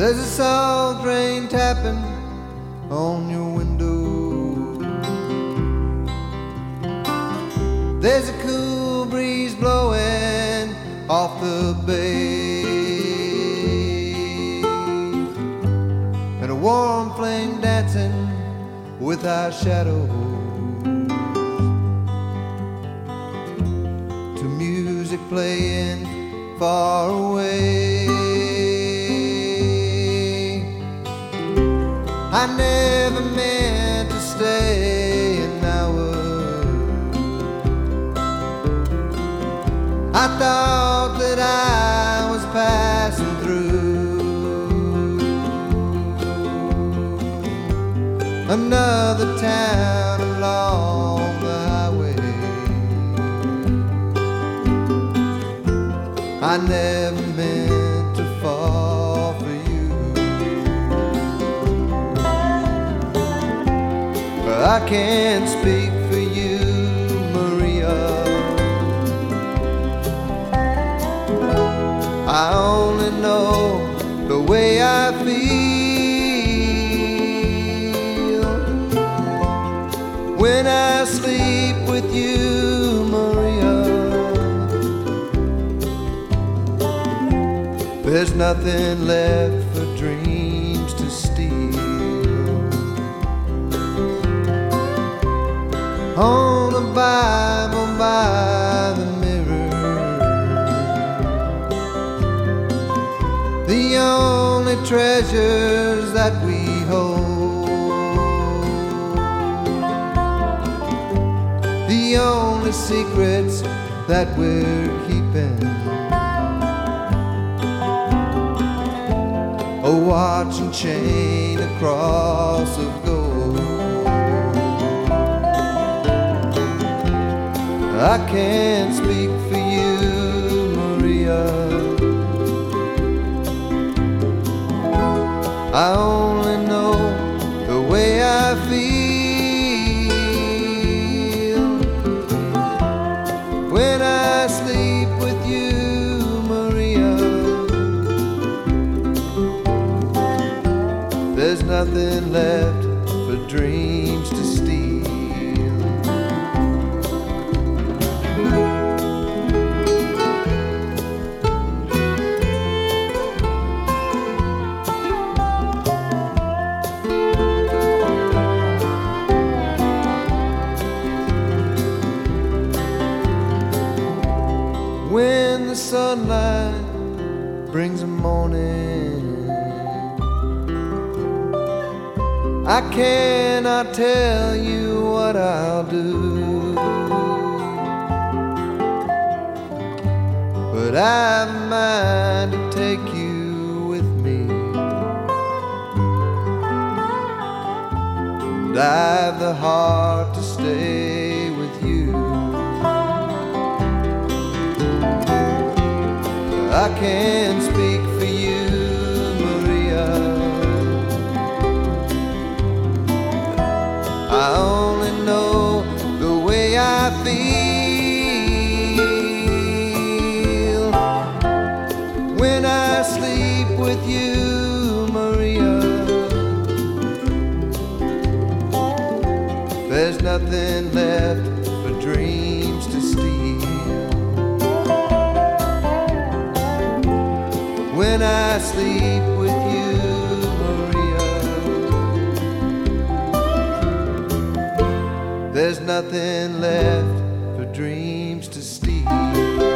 There's a salt rain tapping on your window. There's a cool breeze blowing off the bay, and a warm flame dancing with our shadows to music playing far away. I never meant to stay an hour. I thought that I was passing through another town along the highway. I never meant to fall for you. I can't speak for you, Maria. I only know the way I feel when I sleep with you, Maria. There's nothing left for dreams to steal. On the Bible by the mirror, the only treasures that we hold, the only secrets that we're keeping. A watch and chain, a cross of gold. I can't speak for you, Maria. I only know the way I feel when I sleep with you, Maria. There's nothing left for dreams to steal. When the sunlight brings a morning, I cannot tell you what I'll do, but I've a mind to take you with me, and I've the heart to stay with you. I can't speak for you, Maria. I only know the way I feel when I sleep with you, Maria. There's nothing left for dreams to steal when I sleep with you, Maria. There's nothing left for dreams to steal.